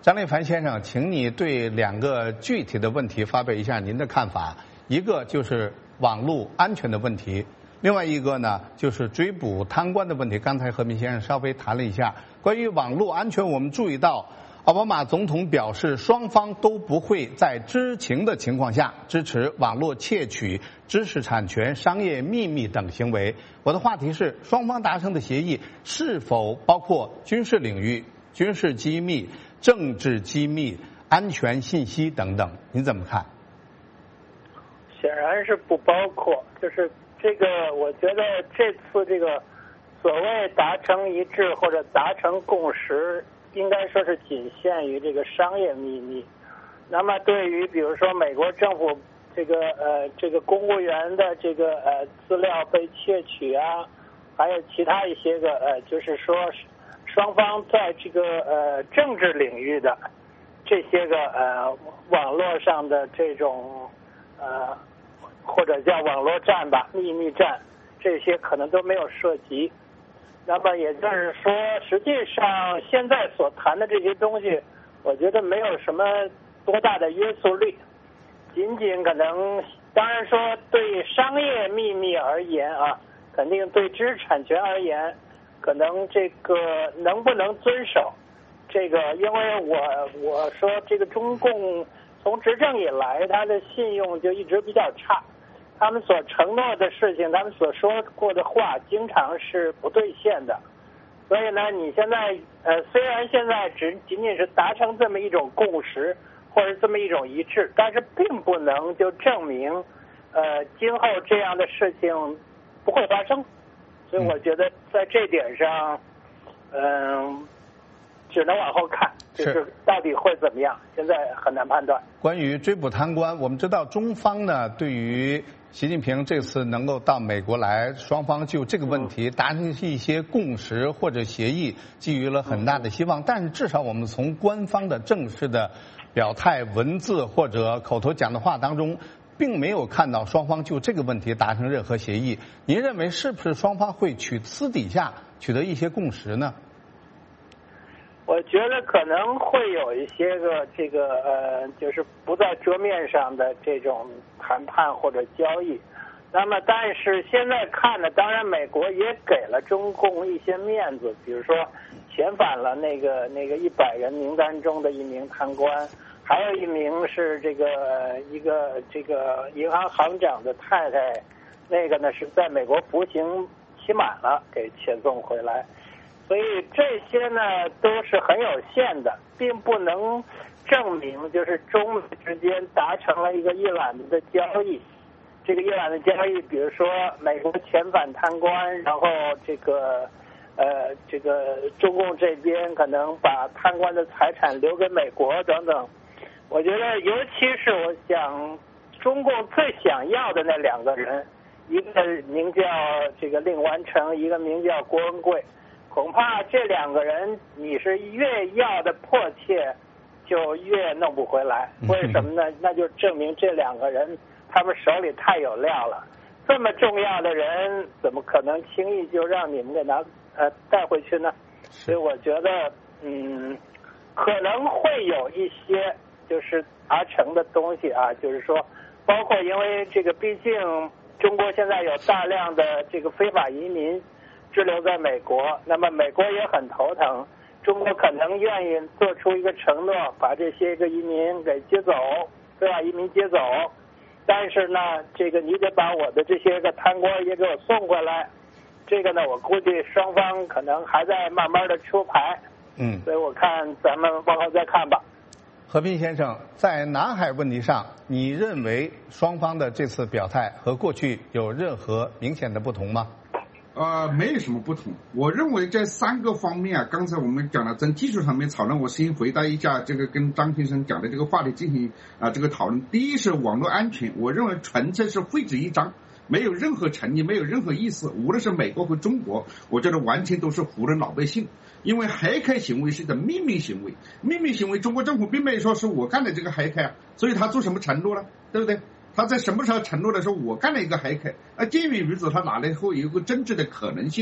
张立凡先生，请你对2个具体的问题发表一下您的看法。一个就是网络安全的问题，另外一个呢就是追捕贪官的问题。刚才和平先生稍微谈了一下关于网络安全，我们注意到奥巴马总统表示，双方都不会在知情的情况下支持网络窃取知识产权、商业秘密等行为。我的话题是，双方达成的协议是否包括军事领域、军事机密、政治机密、安全信息等等？您怎么看？ 显然是不包括，就是这个，我觉得这次这个所谓达成一致或者达成共识，应该说是仅限于这个商业秘密。那么对于比如说美国政府这个公务员的这个资料被窃取啊，还有其他一些个就是说双方在这个政治领域的这些个网络上的这种或者叫网络战吧，秘密战，这些可能都没有涉及。那么也就是说，实际上现在所谈的这些东西，我觉得没有什么多大的约束力，仅仅可能，当然说对商业秘密而言啊，肯定对知识产权而言，可能这个能不能遵守，这个因为我说这个中共从执政以来，他的信用就一直比较差。他们所承诺的事情，他们所说过的话，经常是不兑现的。所以呢，你现在虽然现在仅仅是达成这么一种共识，或者这么一种一致，但是并不能就证明今后这样的事情不会发生。所以我觉得在这点上，只能往后看，就是到底会怎么样，现在很难判断。 关于追捕贪官，我们知道中方呢对于习近平这次能够到美国来，双方就这个问题达成一些共识或者协议，寄予了很大的希望。但是至少我们从官方的正式的表态文字或者口头讲的话当中，并没有看到双方就这个问题达成任何协议。您认为是不是双方会私底下取得一些共识呢？ 我觉得可能会有一些个这个就是不在桌面上的这种谈判或者交易。那么，但是现在看呢，当然美国也给了中共一些面子，比如说遣返了那个100人名单中的一名贪官，还有一名是一个银行行长的太太，那个呢是在美国服刑期满了，给遣送回来。所以这些呢都是很有限的，并不能证明就是中美之间达成了一个一揽子的交易。这个一揽子交易，比如说美国遣返贪官，然后这个中共这边可能把贪官的财产留给美国等等。我觉得，尤其是我想，中共最想要的那2个人，一个名叫令完成，一个名叫郭文贵。恐怕这2个人，你是越要的迫切，就越弄不回来。为什么呢？那就证明这2个人他们手里太有料了。这么重要的人，怎么可能轻易就让你们给带回去呢？所以我觉得，可能会有一些就是达成的东西啊，就是说，包括因为毕竟中国现在有大量的非法移民滞留在美国，那么美国也很头疼，中国可能愿意做出一个承诺，把这些个移民给接走，非法移民接走，但是呢，你得把我的这些个贪官也给我送回来。这个呢，我估计双方可能还在慢慢的出牌。所以我看咱们往后再看吧。 和平先生，在南海问题上，你认为双方的这次表态和过去有任何明显的不同吗？ 没有什么不同。我认为这3个方面啊，刚才我们讲了，从技术上面讨论，我先回答一下跟张先生讲的这个话题进行这个讨论。第一是网络安全，我认为纯粹是废纸一张，没有任何诚意，没有任何意思。无论是美国和中国，我觉得完全都是唬人老百姓。因为黑客行为是一个秘密行为，秘密行为中国政府并没有说是我干的这个黑客啊，所以他做什么承诺了，对不对？他在什么时候承诺的时候我干了一个黑客，鉴于如此，他哪里会有一个真正的可能性呢？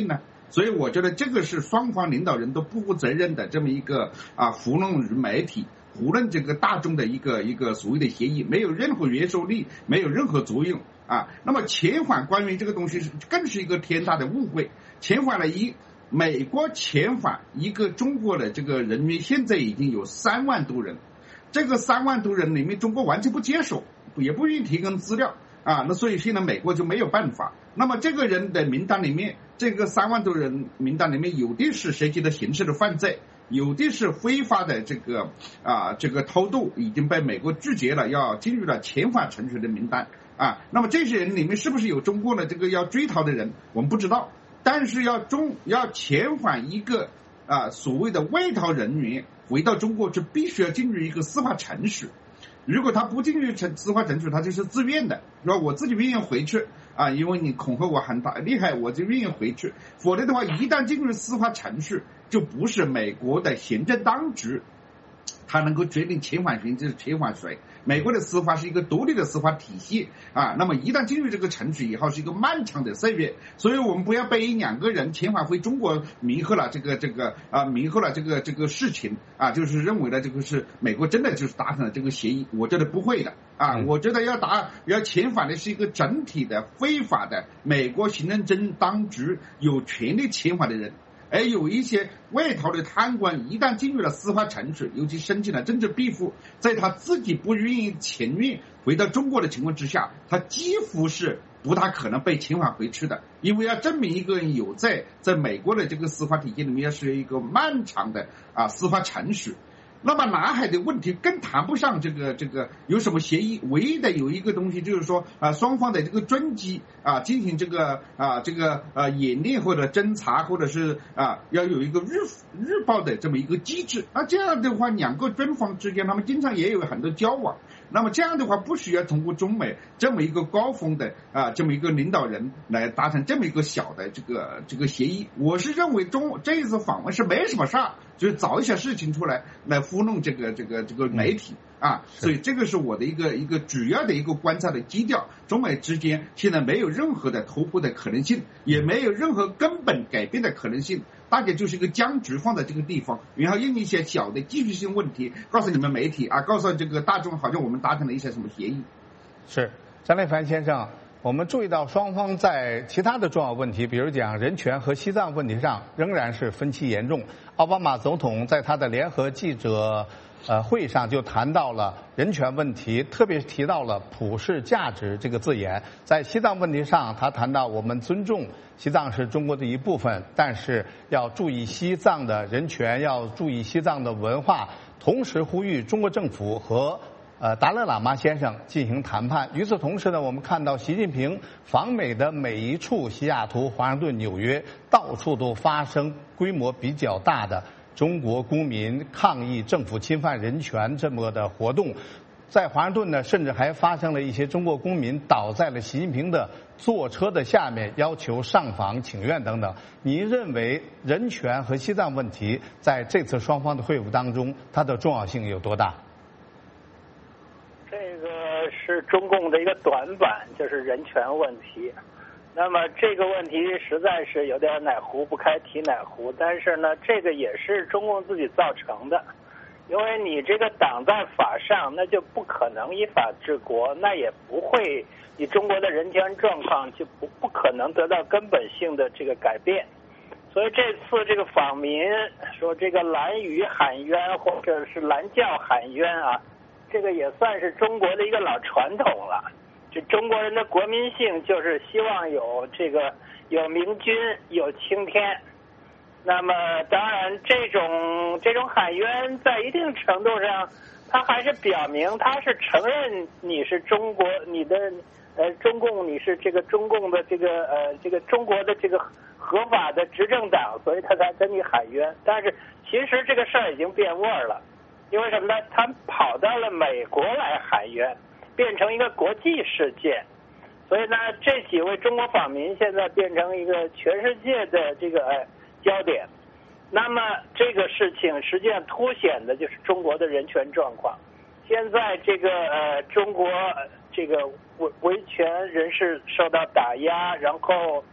所以我觉得这个是双方领导人都不负责任的这么一个糊弄媒体、糊弄这个大众的一个所谓的协议，没有任何约束力，没有任何作用那么遣返官员这个东西更是一个天大的误会。遣返了美国遣返一个中国的这个人员，现在已经有3万多人，这个3万多人里面，中国完全不接受，也不愿意提供资料那所以现在美国就没有办法。那么这个人的名单里面，这个3万多人名单里面，有的是涉及的刑事的犯罪，有的是非法的这个偷渡，已经被美国拒绝了，要进入了遣返程序的名单那么这些人里面是不是有中国的这个要追逃的人，我们不知道。但是要遣返一个所谓的外逃人员回到中国，就必须要进入一个司法程序。如果他不进入司法程序，他就是自愿的，说我自己愿意回去因为你恐吓我很大厉害，我就愿意回去。否则的话，一旦进入司法程序，就不是美国的行政当局他能够决定遣返谁就是遣返谁。美国的司法是一个独立的司法体系那么一旦进入这个程序以后，是一个漫长的岁月。所以我们不要被2个人遣返回中国迷惑了迷惑了这个事情就是认为了这个是美国真的就是达成了这个协议。我觉得不会的我觉得要遣返的是一个整体的非法的美国行政当局有权利遣返的人。而有一些外逃的贪官，一旦进入了司法程序，尤其申请了政治庇护，在他自己不情愿回到中国的情况之下，他几乎是不大可能被遣返回去的。因为要证明一个人有罪，在美国的这个司法体系里面是一个漫长的司法程序。那么南海的问题更谈不上这个有什么协议，唯一的有一个东西就是说双方的这个专机进行这个演练或者侦查，或者是要有一个日报的这么一个机制这样的话2个军方之间他们经常也有很多交往。那么这样的话不需要通过中美这么一个高峰的这么一个领导人来达成这么一个小的这个协议。我是认为这一次访问是没什么事就是找一些事情出来糊弄这个媒体所以这个是我的一个主要的一个观察的基调。中美之间现在没有任何的突破的可能性，也没有任何根本改变的可能性，大概就是一个僵局放在这个地方，然后用一些小的技术性问题告诉你们媒体告诉这个大众，好像我们达成了一些什么协议。 是张立凡先生，我们注意到双方在其他的重要问题，比如讲人权和西藏问题上仍然是分歧严重。奥巴马总统在他的联合记者会上就谈到了人权问题，特别提到了普世价值这个字眼。在西藏问题上，他谈到我们尊重西藏是中国的一部分，但是要注意西藏的人权，要注意西藏的文化，同时呼吁中国政府和达赖喇嘛先生进行谈判。与此同时呢，我们看到习近平访美的每一处，西雅图、华盛顿、纽约，到处都发生规模比较大的中国公民抗议政府侵犯人权这么的活动。在华盛顿呢，甚至还发生了一些中国公民倒在了习近平的坐车的下面，要求上访请愿等等。您认为人权和西藏问题在这次双方的会晤当中，它的重要性有多大？ 这个是中共的一个短板，就是人权问题。那么这个问题实在是有点哪壶不开提哪壶，但是呢，这个也是中共自己造成的。因为你这个党在法上，那就不可能依法治国，那也不会，你中国的人权状况就不可能得到根本性的这个改变。所以这次这个访民说这个蓝语喊冤或者是蓝教喊冤这个也算是中国的一个老传统了。这中国人的国民性就是希望有明君有青天。那么当然这种喊冤在一定程度上他还是表明他是承认你是中国，你的中共，你是这个中共的这个中国的这个合法的执政党，所以他才跟你喊冤。但是其实这个事儿已经变味儿了，因为什么呢？他跑到了美国来喊冤，变成一个国际事件。所以呢，这几位中国访民现在变成一个全世界的这个焦点。那么这个事情实际上凸显的就是中国的人权状况。现在这个中国这个维权人士受到打压，然后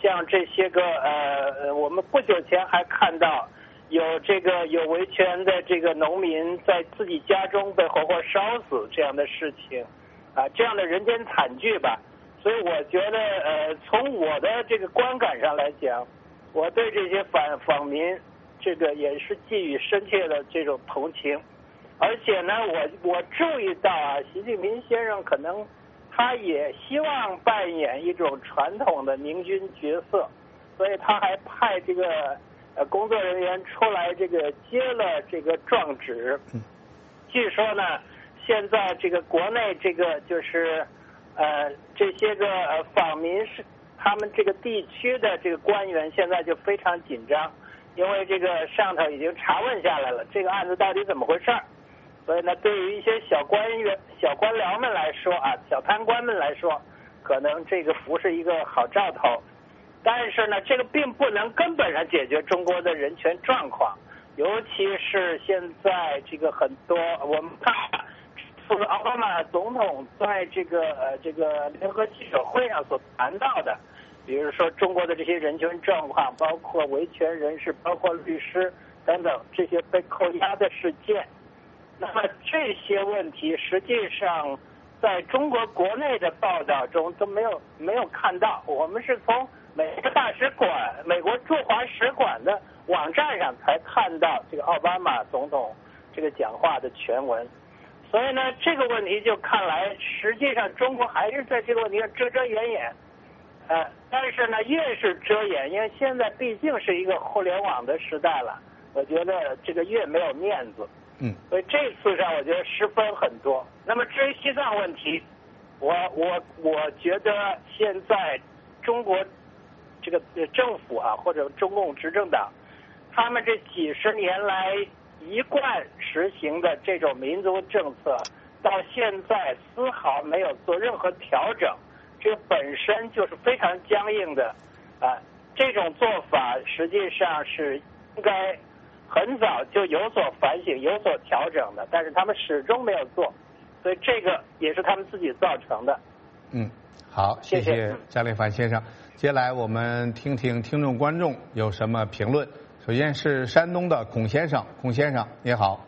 像这些个我们不久前还看到有维权的这个农民在自己家中被活活烧死这样的事情啊，这样的人间惨剧吧。所以我觉得从我的这个观感上来讲，我对这些访民这个也是寄予深切的这种同情。而且呢，我注意到啊，习近平先生可能他也希望扮演一种传统的明君角色，所以他还派这个工作人员出来这个接了这个状纸。据说呢，现在这个国内这个就是这些个访民是他们这个地区的这个官员现在就非常紧张，因为这个上头已经查问下来了，这个案子到底怎么回事儿。所以呢，对于一些小官僚们来说啊，小贪官们来说，可能这个不是一个好兆头。但是呢，这个并不能根本上解决中国的人权状况，尤其是现在这个很多我们看奥巴马总统在这个联合记者会上所谈到的，比如说中国的这些人权状况，包括维权人士，包括律师等等这些被扣押的事件。那么这些问题实际上在中国国内的报道中都没有看到，我们是从美国大使馆、美国驻华使馆的网站上才看到这个奥巴马总统这个讲话的全文。所以呢，这个问题就看来实际上中国还是在这个问题上遮遮掩掩。但是呢，越是遮掩，因为现在毕竟是一个互联网的时代了，我觉得这个越没有面子。所以这次上我觉得失分很多。那么至于西藏问题，我觉得现在中国这个政府啊，或者中共执政党，他们这几十年来一贯实行的这种民族政策，到现在丝毫没有做任何调整，这本身就是非常僵硬的这种做法实际上是应该很早就有所反省、有所调整的，但是他们始终没有做，所以这个也是他们自己造成的。 好，谢谢加雷凡先生。接下来我们听听听众观众有什么评论。首先是山东的孔先生，孔先生你好。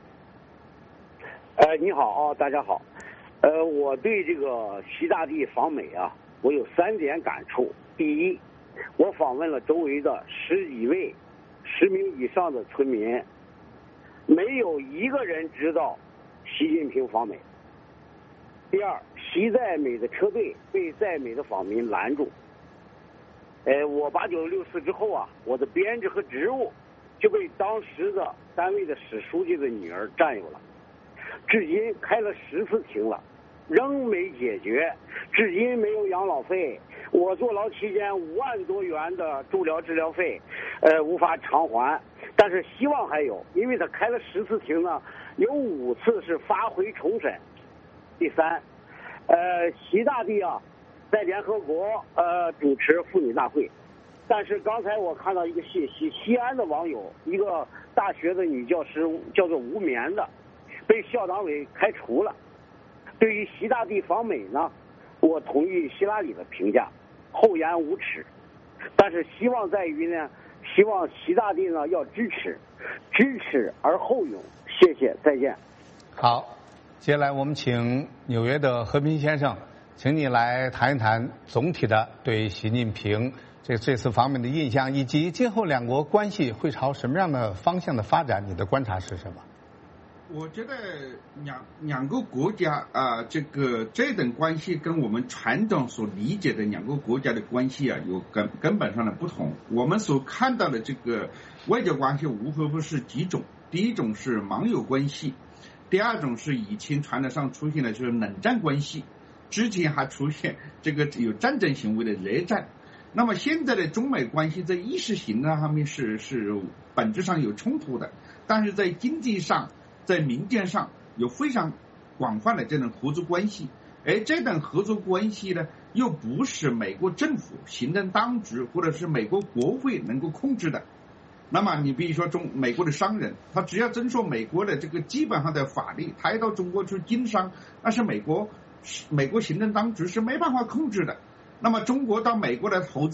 你好啊，大家好。我对这个习大帝访美啊，我有3点感触。第一，我访问了周围的10几位10名以上的村民，没有一个人知道习近平访美。第二，习在美的车队被在美的访民拦住。我8964之后啊，我的编制和职务就被当时的单位的史书记的女儿占有了，至今开了10次庭了，仍没解决，至今没有养老费。我坐牢期间5万多元的住疗治疗费，无法偿还，但是希望还有，因为他开了10次庭呢，有5次是发回重审。第三，习大帝啊，在联合国主持妇女大会，但是刚才我看到一个信息，西安的网友，一个大学的女教师叫做吴棉的，被校党委开除了。对于习大帝访美呢，我同意希拉里的评价，厚颜无耻，但是希望在于呢，希望习大帝呢要支持而后勇。谢谢，再见。 好，接下来我们请纽约的和平先生，请你来谈一谈总体的对习近平这次访美的印象，以及今后两国关系会朝什么样的方向的发展，你的观察是什么？ 我觉得两个国家这等关系跟我们传统所理解的两个国家的关系啊有根本上的不同。我们所看到的这个外交关系无非不是几种，第一种是盟友关系，第二种是以前传统上出现的就是冷战关系，之前还出现这个有战争行为的热战。那么现在的中美关系在意识形态上面是本质上有冲突的，但是在经济上在民间上有非常广泛的这种合作关系，而这种合作关系呢，又不是美国政府行政当局或者是美国国会能够控制的。那么你比如说美国的商人，他只要遵守美国的这个基本上的法律，他要到中国去经商，那是美国行政当局是没办法控制的。那么中国到美国的投资，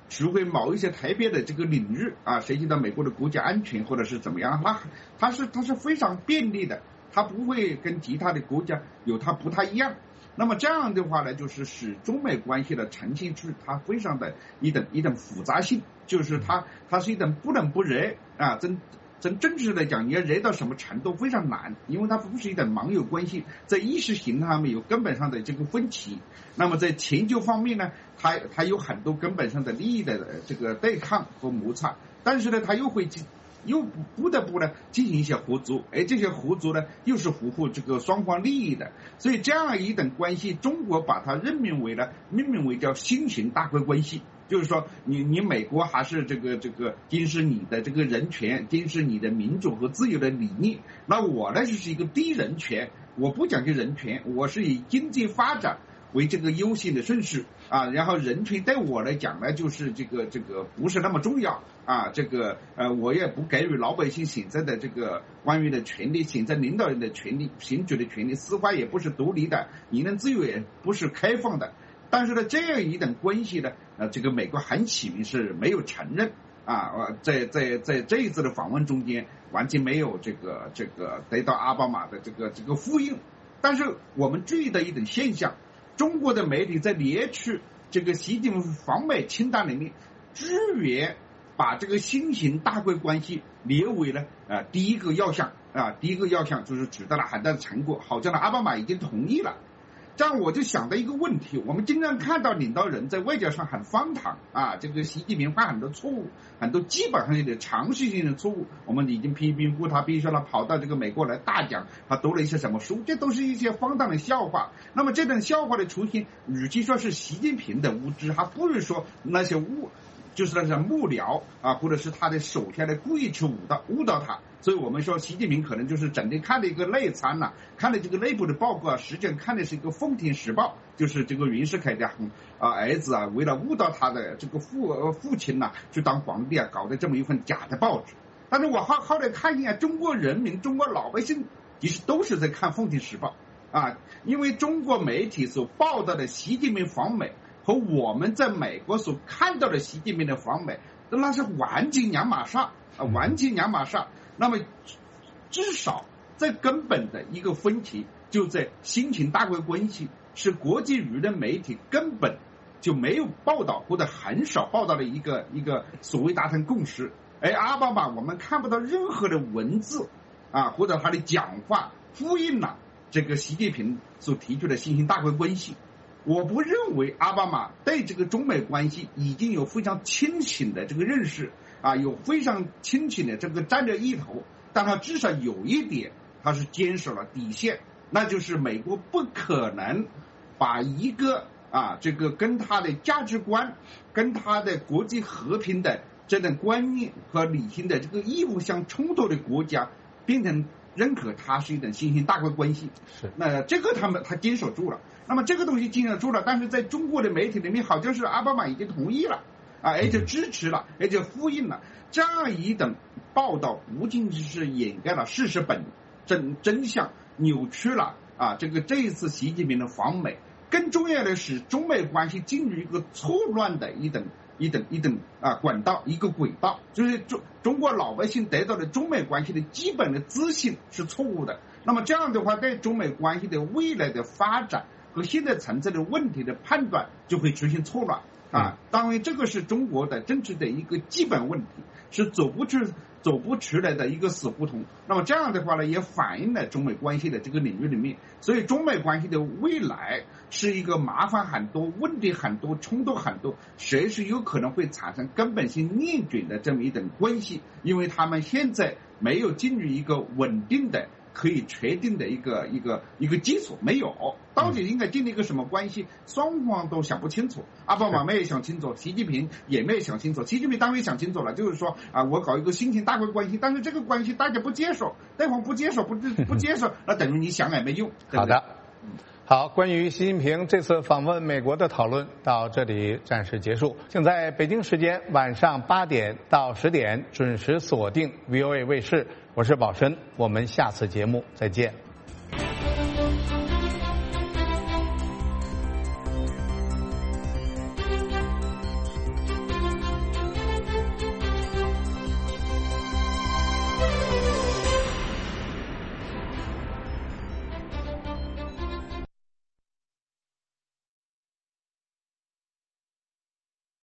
指挥某一些特别的这个领域啊，涉及到美国的国家安全或者是怎么样，它是非常便利的，它不会跟其他的国家有它不太一样。那么这样的话呢，就是使中美关系的呈现出它非常的一种复杂性，就是它是一种不冷不热啊，从政治来讲，你要热到什么程度非常难，因为它不是一种盟友关系，在意识形态上面有根本上的这个分歧。那么在全球方面呢，它有很多根本上的利益的这个对抗和摩擦，但是呢，它又不得不呢进行一些合作，而这些合作呢又是符合这个双方利益的，所以这样一种关系，中国把它命名为叫新型大国关系。就是说你美国还是这个坚持你的这个人权，坚持你的民主和自由的理念，那我呢就是一个低人权，我不讲究人权，我是以经济发展为这个优先的顺序啊，然后人权对我来讲呢就是这个不是那么重要啊，我也不给予老百姓现在的这个官员的权利，现在领导人的权利，选举的权利，司法也不是独立的，言论自由也不是开放的。但是呢，这样一种关系呢，这个美国很起名是没有承认啊，在这一次的访问中间，完全没有这个得到奥巴马的这个呼应。但是我们注意到一种现象，中国的媒体在列出这个习近平访美清单里面，居然把这个新型大国关系列为了第一个要项啊，第一个要项就是取得了很大的成果，好像呢奥巴马已经同意了。这样我就想到一个问题，我们经常看到领导人在外交上很荒唐啊，这个习近平犯很多错误，很多基本上的常识性的错误，我们已经批评过他，比如说他跑到这个美国来大讲，他读了一些什么书，这都是一些荒唐的笑话。那么这种笑话的出现，与其说是习近平的无知，还不如说那些就是那些幕僚啊，或者是他的手下的故意去误导他。所以我们说习近平可能就是整天看了一个内参呐，看了这个内部的报告，实际上看的是一个奉天时报，就是这个袁世凯的儿子啊，为了误导他的这个父亲呐，去当皇帝啊，搞的这么一份假的报纸。但是我后来看一下，中国人民、中国老百姓其实都是在看奉天时报啊，因为中国媒体所报道的习近平访美和我们在美国所看到的习近平的访美，那是完全两码事啊，完全两码事。那么至少在根本的一个分歧就在新型大国关系，是国际舆论媒体根本就没有报道或者很少报道的一个所谓达成共识。而奥巴马我们看不到任何的文字啊或者他的讲话呼应了这个习近平所提出的新型大国关系。我不认为奥巴马对这个中美关系已经有非常清醒的这个认识啊，有非常清醒的这个战略意图，但他至少有一点他是坚守了底线，那就是美国不可能把一个这个跟他的价值观跟他的国际和平的这种观念和理性的这个义务相冲突的国家变成认可它是一种新型大国关系。是，那这个他坚守住了，那么这个东西坚守住了，但是在中国的媒体里面好像是奥巴马已经同意了而且支持了，而且呼应了，这样一种报道不仅仅是掩盖了事实真相，扭曲了这一次习近平的访美，更重要的是中美关系进入一个错乱的一种管道，一个轨道，就是中国老百姓得到的中美关系的基本的资讯是错误的。那么这样的话，对中美关系的未来的发展和现在存在的问题的判断就会出现错乱当然这个是中国的政治的一个基本问题，是走不出来的一个死胡同。那么这样的话呢，也反映了中美关系的这个领域里面，所以中美关系的未来是一个麻烦很多、问题很多、冲突很多，随时有可能会产生根本性逆转的这么一种关系，因为他们现在没有进入一个稳定的可以确定的一个基础，没有，到底应该建立一个什么关系，双方都想不清楚。奥巴马没有想清楚，习近平也没有想清楚。习近平当然想清楚了，就是说我搞一个新型大国关系，但是这个关系大家不接受，对方不接受，不接受，那等于你想也没用。 好的，好，关于习近平这次访问美国的讨论到这里暂时结束，请在北京时间晚上8点到10点准时锁定 VOA 卫视，我是宝申，我们下次节目再见。